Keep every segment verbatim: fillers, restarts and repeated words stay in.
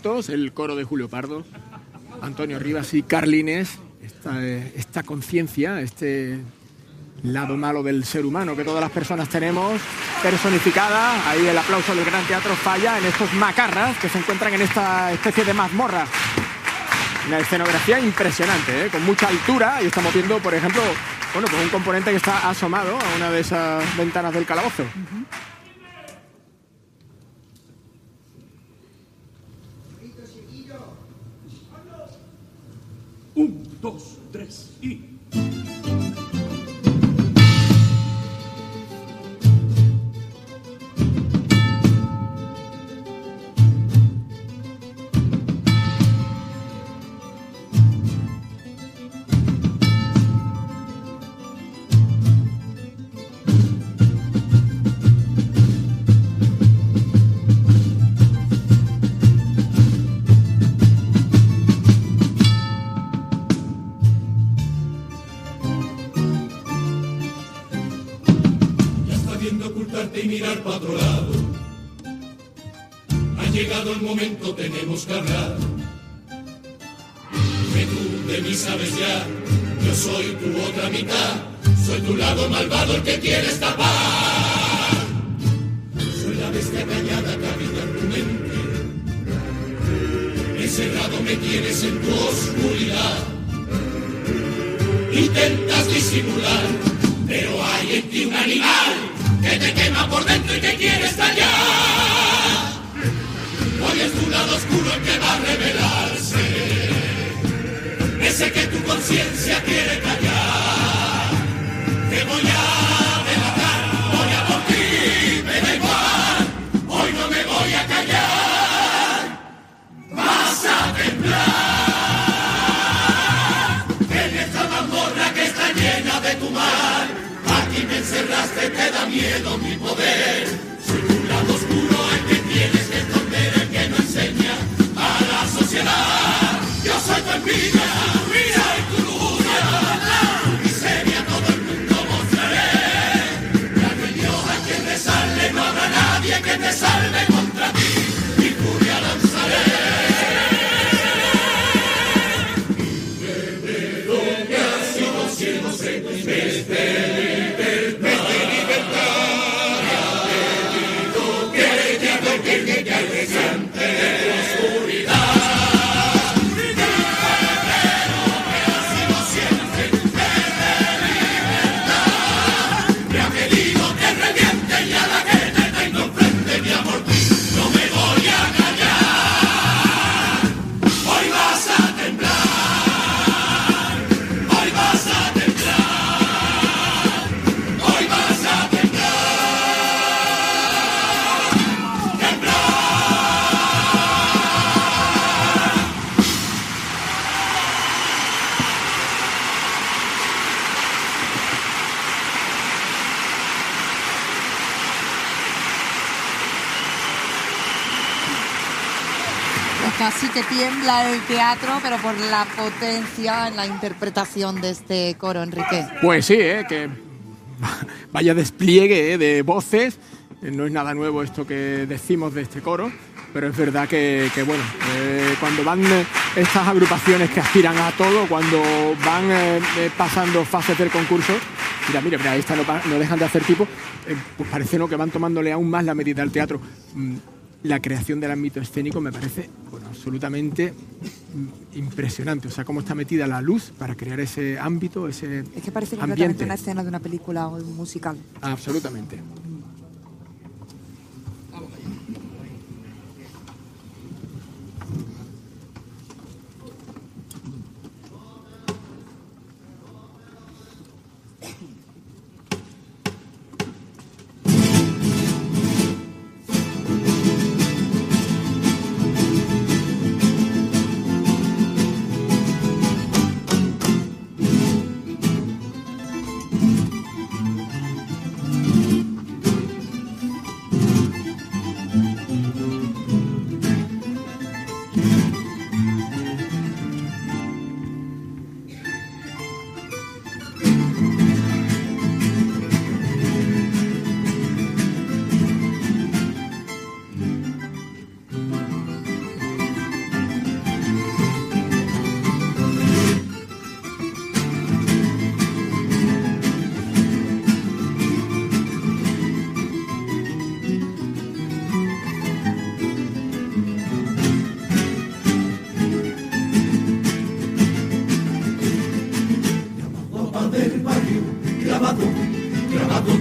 Santos, el coro de Julio Pardo, Antonio Rivas y Carlines, esta, esta conciencia, este lado malo del ser humano que todas las personas tenemos, personificada. Ahí el aplauso del Gran Teatro Falla en estos macarras que se encuentran en esta especie de mazmorra. Una escenografía impresionante, ¿eh? Con mucha altura, y estamos viendo, por ejemplo, bueno, pues un componente que está asomado a una de esas ventanas del calabozo. Uh-huh. Un, dos, tres y... Y mirar para otro lado. Ha llegado el momento, tenemos que hablar. Que tú de mí sabes ya, yo soy tu otra mitad. Soy tu lado malvado, el que quiere escapar. Soy la bestia callada que habita en tu mente. Encerrado me tienes en tu oscuridad. Intentas disimular, pero hay en ti un animal que te quema por dentro y que quiere estallar. Hoy es tu lado oscuro el que va a revelarse, ese que tu conciencia quiere callar. Te voy a delatar, voy a por ti, me da igual. Hoy no me voy a callar, vas a temblar en esta mazmorra que está llena de tu mal. Aquí me encerraste, te da miedo mi poder. Soy tu lado oscuro, el que tienes que esconder, el que no enseña a la sociedad. Yo soy tu envidia, soy tu lujuria, tu miseria, todo el mundo mostraré. Ya no hay Dios a quien rezarle, no habrá nadie que te salve contra ti. Mi furia lanzaré. De lo que ha sido cielo se desde casi que tiembla el teatro, pero por la potencia en la interpretación de este coro, Enrique. Pues sí, ¿eh? Que vaya despliegue, ¿eh? De voces. No es nada nuevo esto que decimos de este coro, pero es verdad que, que bueno, eh, cuando van eh, estas agrupaciones que aspiran a todo, cuando van eh, eh, pasando fases del concurso, mira, mira, mira, ahí está, no, no dejan de hacer tipo, eh, pues parece, ¿no?, que van tomándole aún más la medida al teatro. Mm, La creación del ámbito escénico me parece, bueno, absolutamente impresionante. O sea, cómo está metida la luz para crear ese ámbito, ese Es que parece ambiente. completamente una escena de una película o de un musical. Absolutamente.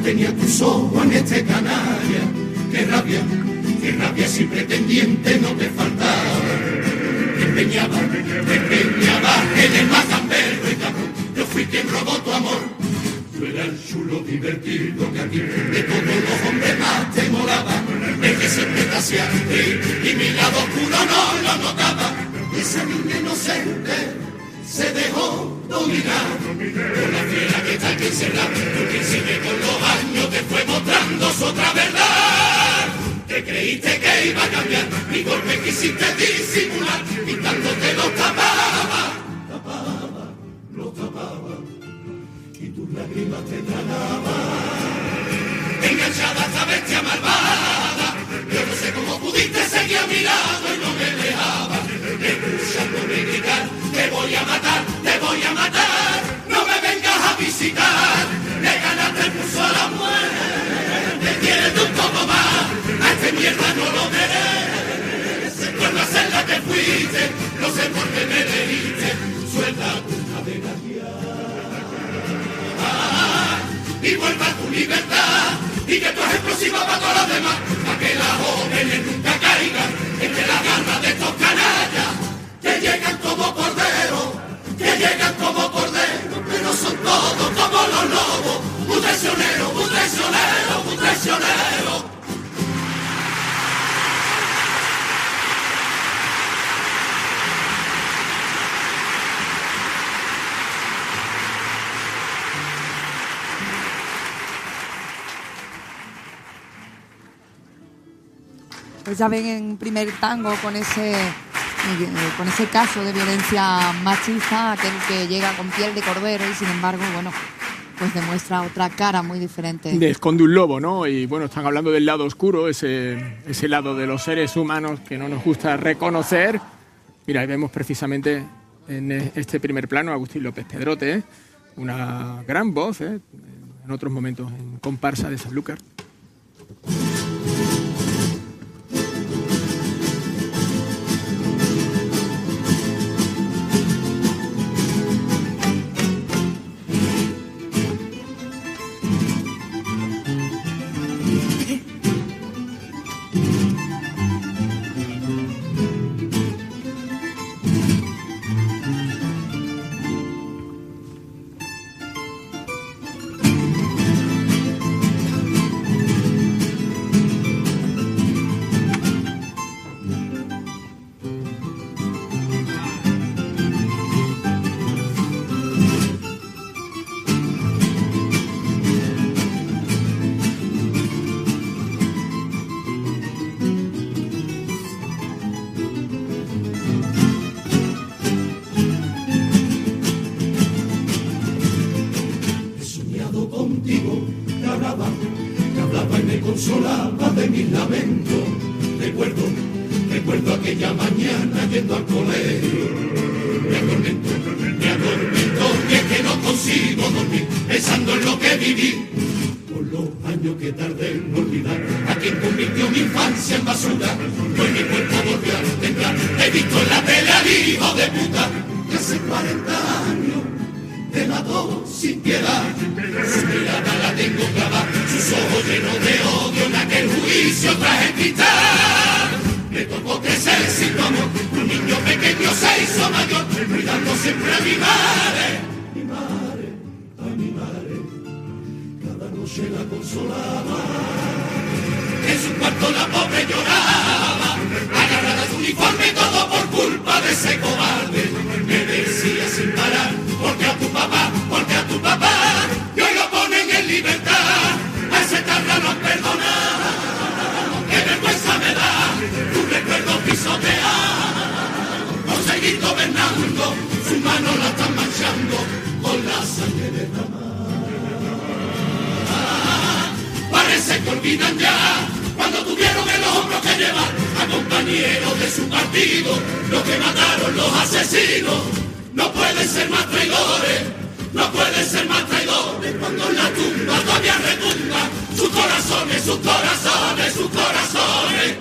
tenía tus ojos en este canalla. Qué rabia, qué rabia si pretendiente no te faltaba. Te empeñaba, te empeñaba en el más gamberro y cabrón. Yo fui quien robó tu amor. Tú eras el chulo divertido que a ti de todos los hombres más te molaba. El que siempre te hacía reír y mi lado oscuro no lo notaba. Esa niña inocente se dejó dominar por la fiera que está aquí encerrada, porque sigue con los años te fue mostrando su otra verdad. Te creíste que iba a cambiar, mi golpe quisiste disimular, pintándote los tapaba, tapaba, los tapaba, y tus lágrimas te tragaban. Enganchada esta bestia malvada, yo no sé cómo pudiste seguir a mi lado y no me dejaba, escuchándome gritar, te voy a matar, te voy a matar, no me vengas a visitar, le ganaste el pulso a la muerte, quieres un poco más, a este mierda no lo mereces, por la celda que fuiste, no sé por qué me elegiste, suelta tu cadena ya, y vuelva a tu libertad, y que tu ejemplo sirva para todos los demás, para que las jóvenes nunca caigan entre la garra de estos canallas, que llegan como corderos, que llegan como corderos, pero son todos como los lobos, un traicionero, un traicionero, un traicionero. Pues ya ven en Primer Tango con ese con ese caso de violencia machista, aquel que llega con piel de cordero y sin embargo, bueno, pues demuestra otra cara muy diferente. De esconde un lobo, ¿no? Y bueno, están hablando del lado oscuro, ese, ese lado de los seres humanos que no nos gusta reconocer. Mira, ahí vemos precisamente en este primer plano a Agustín López Pedrote, ¿eh? Una gran voz, ¿eh? En otros momentos en comparsa de Sanlúcar. Consolaba de mis lamentos, recuerdo, recuerdo aquella mañana yendo al colegio, me atormento, me atormento, y es que no consigo dormir, pensando en lo que viví, por los años que tardé en olvidar, a quien convirtió mi infancia en basura, pues mi cuerpo volvió a temblar, he visto en la tele al hijo de puta, que hace cuarenta años, te mató sin piedad, su mirada la tengo clavada, sus ojos llenos de odio en aquel juicio traje cristal. Me tocó crecer sin tu amor, un niño pequeño se hizo mayor, cuidando siempre a mi madre, mi madre, a mi madre, cada noche la consolaba. En su cuarto la pobre lloraba, agarrada a su uniforme y todo por culpa de ese cobarde. Me decía sin parar, porque a tu papá, porque a tu papá, y hoy lo ponen en libertad, a ese tarda no han perdonado, qué vergüenza me da, tu recuerdo pisotear, por seguir gobernando, sus manos la están manchando, con la sangre derramada. Parece que olvidan ya, cuando tuvieron en los hombros que llevar a compañeros de su partido, los que mataron los asesinos. No pueden ser más traidores, no pueden ser más traidores, cuando en la tumba todavía retumba sus corazones, sus corazones, sus corazones.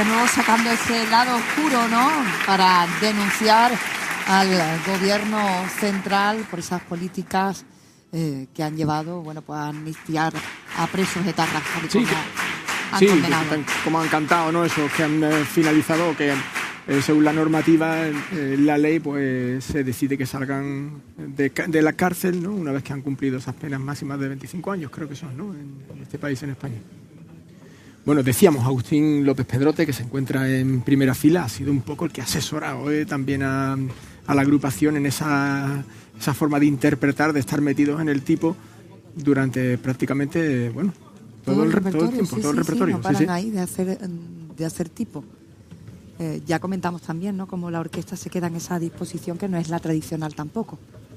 de nuevo sacando ese lado oscuro, ¿no? Para denunciar al gobierno central por esas políticas eh, que han llevado, bueno, pues a amnistiar a presos de Tarra, tal y Sí, como que- han Sí, condenado. que- como han cantado, ¿no? Esos que han eh, finalizado, que eh, según la normativa, eh, la ley, pues se decide que salgan de, ca- de la cárcel, ¿no? Una vez que han cumplido esas penas máximas de veinticinco años, creo que son, ¿no? En, en este país, en España. Bueno, decíamos, Agustín López Pedrote, que se encuentra en primera fila, ha sido un poco el que ha asesorado eh, también a, a la agrupación en esa, esa forma de interpretar, de estar metidos en el tipo durante prácticamente, bueno, todo, el, re- todo el tiempo, sí, todo el sí, repertorio. Sí, no sí, paran sí. ahí de hacer, de hacer tipo. Eh, ya comentamos también, ¿no? Cómo la orquesta se queda en esa disposición que no es la tradicional tampoco.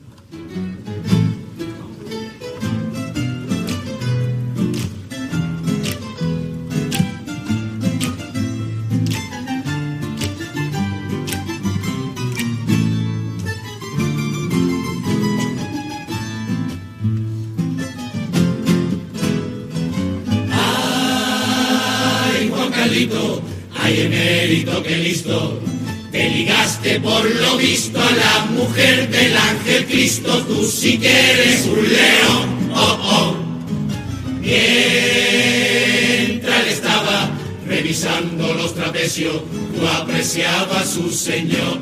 Ay, Juan Carlito, ay, emérito, qué listo. Te ligaste por lo visto a la mujer del ángel Cristo. Tú sí que eres un león, oh, oh. Mientras él estaba revisando los trapecios, tú apreciabas su señora.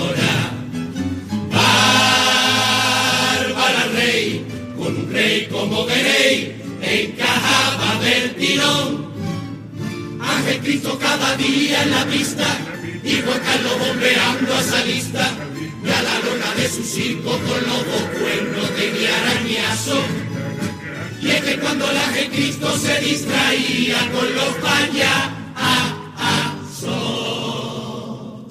Bárbara Rey, con un rey como Grey, encajaba del tirón. Ángel Cristo cada día en la pista, y Juan Carlos bombeando a esa lista, y a la lona de su circo con los dos cuernos tenía arañazo. Y es que cuando el Ángel Cristo se distraía con los payasos,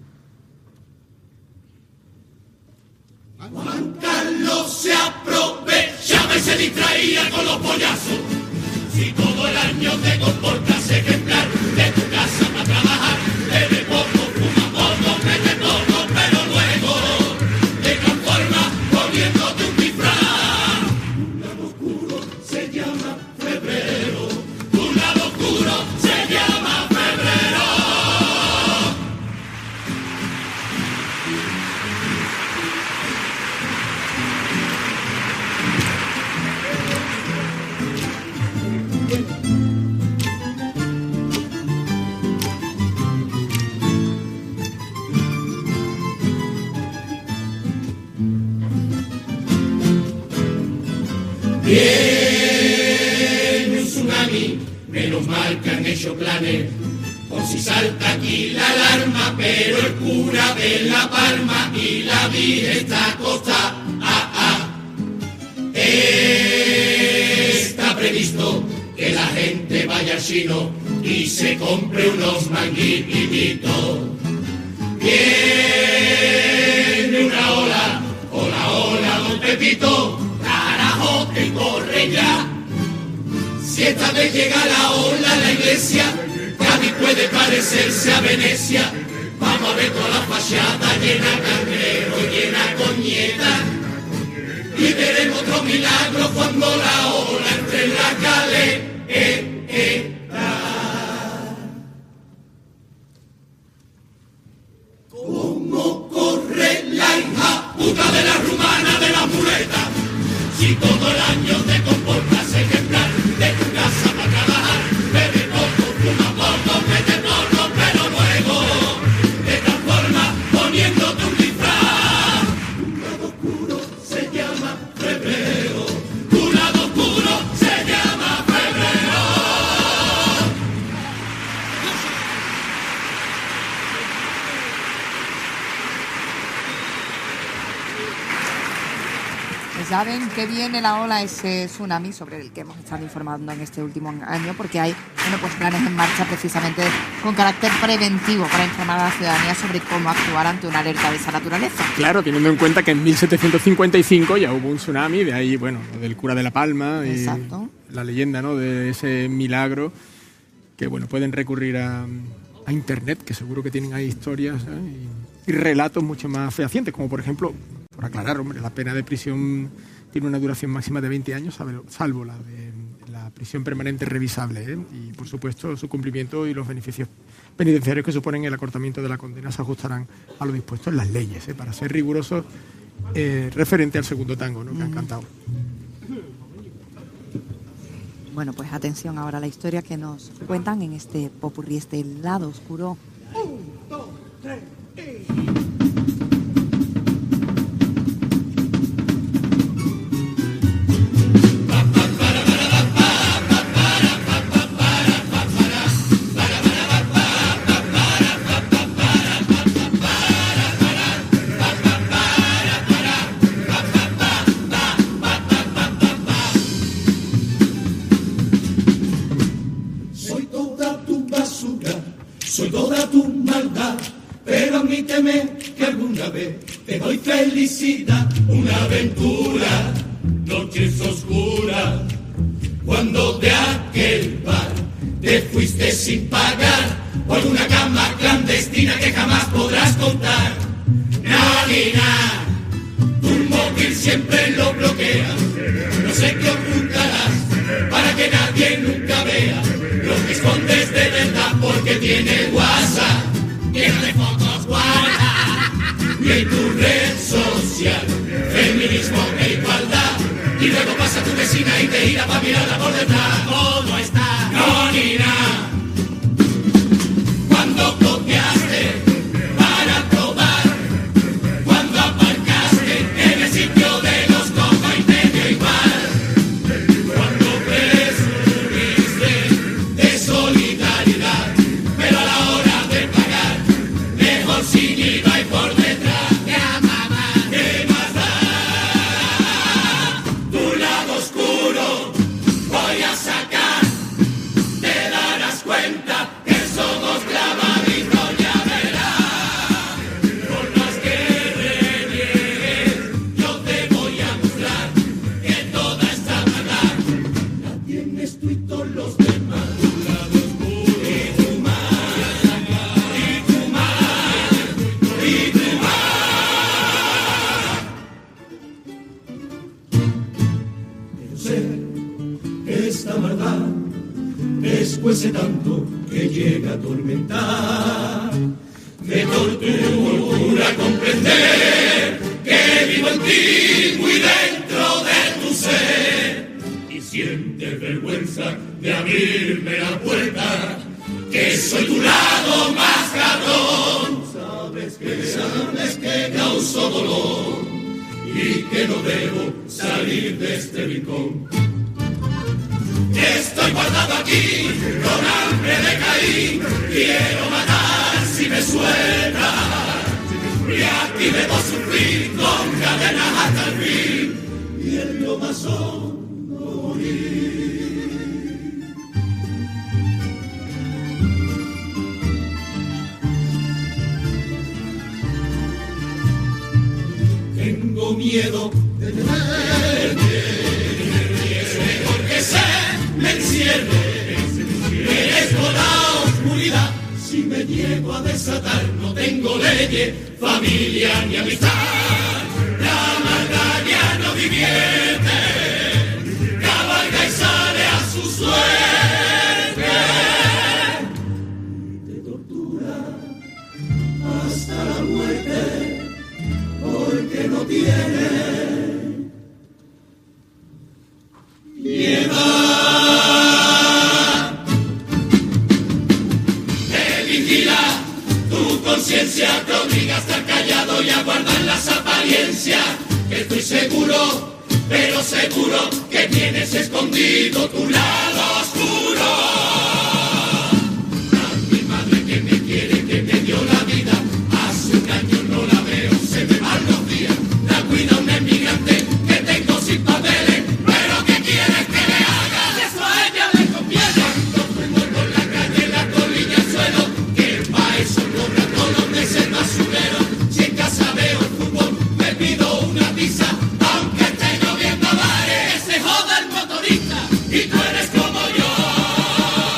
Juan Carlos se aprovechaba y se distraía con los pollazos. Si todo el año te comportas ejemplar, de tu casa para trabajar, bebe poco, fuma poco, mete poco, pero luego te transformas poniéndote un disfraz. Un lado oscuro se llama febrero, un lado oscuro se llama febrero. Viene un tsunami, menos mal que han hecho planes, por si salta aquí la alarma, pero el cura de La Palma y la Virgen está acostada. Ah, ah. Está previsto que la gente vaya al chino y se compre unos manguititos. Viene una ola, hola, hola, don Pepito, carajo, te corre ya. Si esta vez llega la ola a la iglesia, Cádiz puede parecerse a Venecia. Vamos a ver toda la fachada llena de cangrero, llena coñeta. Y veremos otro milagro cuando la ola entre en la caleta. Eh, eh. ¿Cómo corre la hija puta de la rumana de la muleta? Si todo el año te comportas ejemplar, de tu casa para trabajar, bebe poco, fuma poco, mete poco, pero luego te transformas poniéndote un disfraz. Un lado oscuro se llama febrero, un lado oscuro se llama febrero. Pues ya ven que viene la ola, ese tsunami sobre el que hemos estado informando en este último año, porque hay bueno, pues planes en marcha precisamente con carácter preventivo para informar a la ciudadanía sobre cómo actuar ante una alerta de esa naturaleza. Claro, teniendo en cuenta que en mil setecientos cincuenta y cinco ya hubo un tsunami, de ahí, bueno, lo del cura de La Palma y Exacto. la leyenda, ¿no?, de ese milagro, que, bueno, pueden recurrir a, a Internet, que seguro que tienen ahí historias, ¿eh? y, y relatos mucho más fehacientes, como por ejemplo, por aclarar, hombre, la pena de prisión tiene una duración máxima de veinte años, salvo la de la prisión permanente revisable, ¿eh? y por supuesto su cumplimiento y los beneficios penitenciarios que suponen el acortamiento de la condena se ajustarán a lo dispuesto en las leyes, ¿eh? Para ser rigurosos eh, referente al segundo tango, ¿no? Que han cantado. Bueno, pues atención ahora a la historia que nos cuentan en este popurrí, este lado oscuro. Un, dos, tres, y... Soy toda tu maldad, pero admíteme que alguna vez te doy felicidad. Una aventura, noches oscuras, cuando de aquel bar te fuiste sin pagar, o alguna cama clandestina que jamás podrás contar. Nadina, tu móvil siempre lo bloquea, no sé qué ocultarás para que nadie nunca vea lo que escondes de verdad, porque tiene WhatsApp lleno de fotos guarda, y en tu red social feminismo e igualdad, y luego pasa tu vecina y te irá para mirarla por detrás. Todo está anónima. Cuando copiaste para probar, cuando aparcaste en el sitio de los cocos y te dio igual, cuando presumiste de solidaridad, pero a la hora de pagar, mejor sin I V A y por detrás. Te amaba, ¿qué más da? Tu lado oscuro voy a sacar, te darás cuenta que somos clavaditos, ya verás. Por más que reniegues, yo te voy a mostrar que toda esta maldad la tienes tú y todos los demás. Tu lado oscuro y tu mal, y tu mal, y tu mal. Pero sé que esta maldad después de tanto que llega a atormentar, me tortura comprender que vivo en ti, muy dentro de tu ser, y sientes vergüenza de abrirme la puerta, que soy tu lado más cabrón. Sabes que, sabes que causo dolor y que no debo salir de este rincón. Estoy guardado aquí con hambre de Caín, quiero matar si me sueltas, y aquí debo sufrir con cadenas hasta el fin, y en lo más hondo morir. Tengo miedo de tenerte, y es mejor que se me encierre, merezco la oscuridad. Si me llego a desatar, no tengo leyes, familia ni amistad. La maldad ya no divierte, cabalga y sale a su suerte, y te tortura hasta la muerte, porque no tiene piedad. Te vigila tu conciencia, te obliga a estar callado y a guardar las apariencias, que estoy seguro, pero seguro que tienes escondido tu lado oscuro. A mi madre que me quiere, que me dio la vida, hace un año no la veo, se me van los días. La cuida un emigrante que tengo sin papeles, pero ¿qué quieres que le haga? Eso a ella le conviene. Cuando fumo por la calle, la colilla al suelo, que pa' eso cobra todos los meses el basurero. Si en casa veo el fútbol, me pido una pizza, aunque esté lloviendo a bares. Que se joda el motorista y tú eres como yo.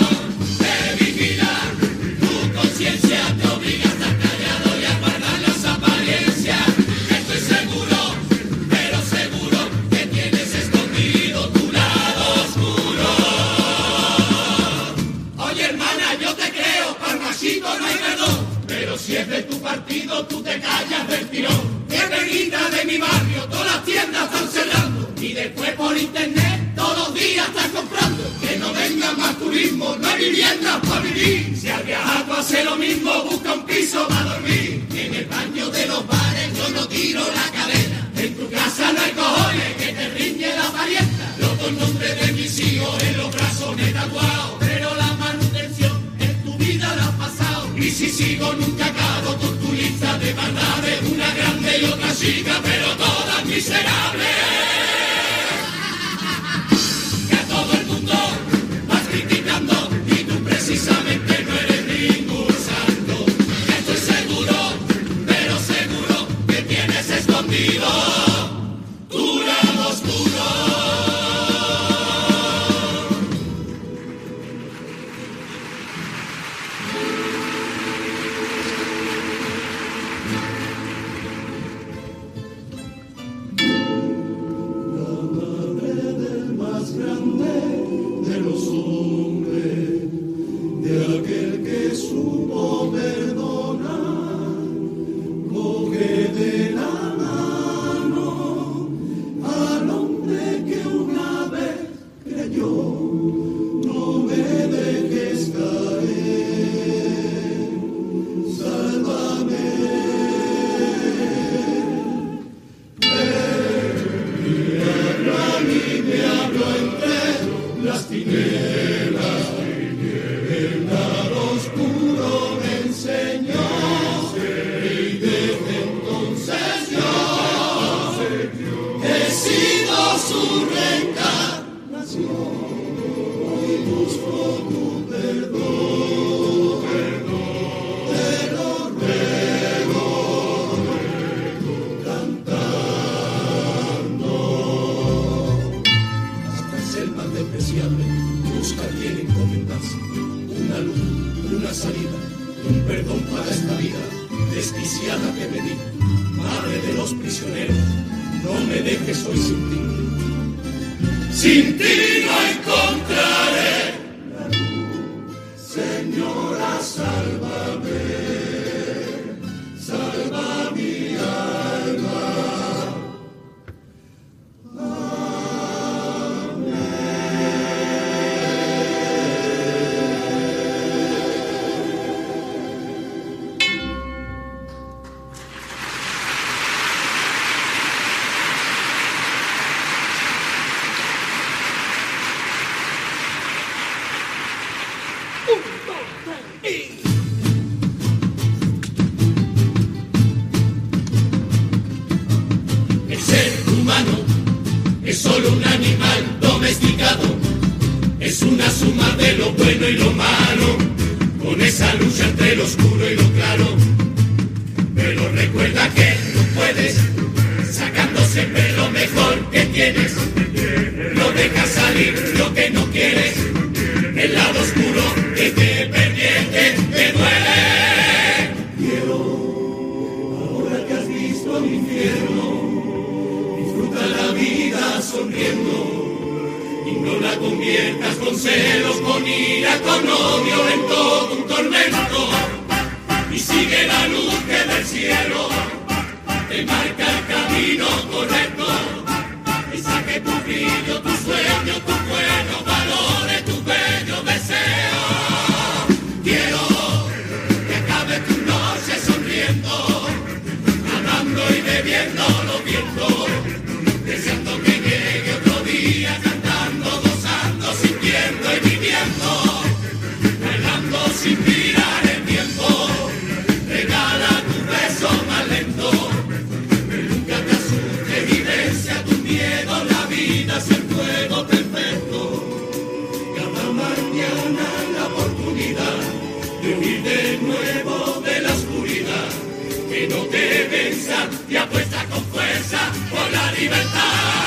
por internet, todos los días estás comprando. Que no venga más turismo, no hay viviendas para vivir. Si al viajar tú haces lo mismo, busca un piso para dormir. En el baño de los bares yo no tiro la cadena. En tu casa no hay cojones que te riñe la parienta. Yo con nombre de mis hijos en los brazos me he tatuado. Pero la manutención en tu vida la has pasado. Y si sigo nunca acabo con tu lista de maldades. Una grande y otra chica, pero todas miserables. Que a todo el mundo vas criticando y tú precisamente no eres ningún santo. Estoy seguro, pero seguro que tienes escondido tu lado oscuro. Que no te venza y apuesta con fuerza por la libertad.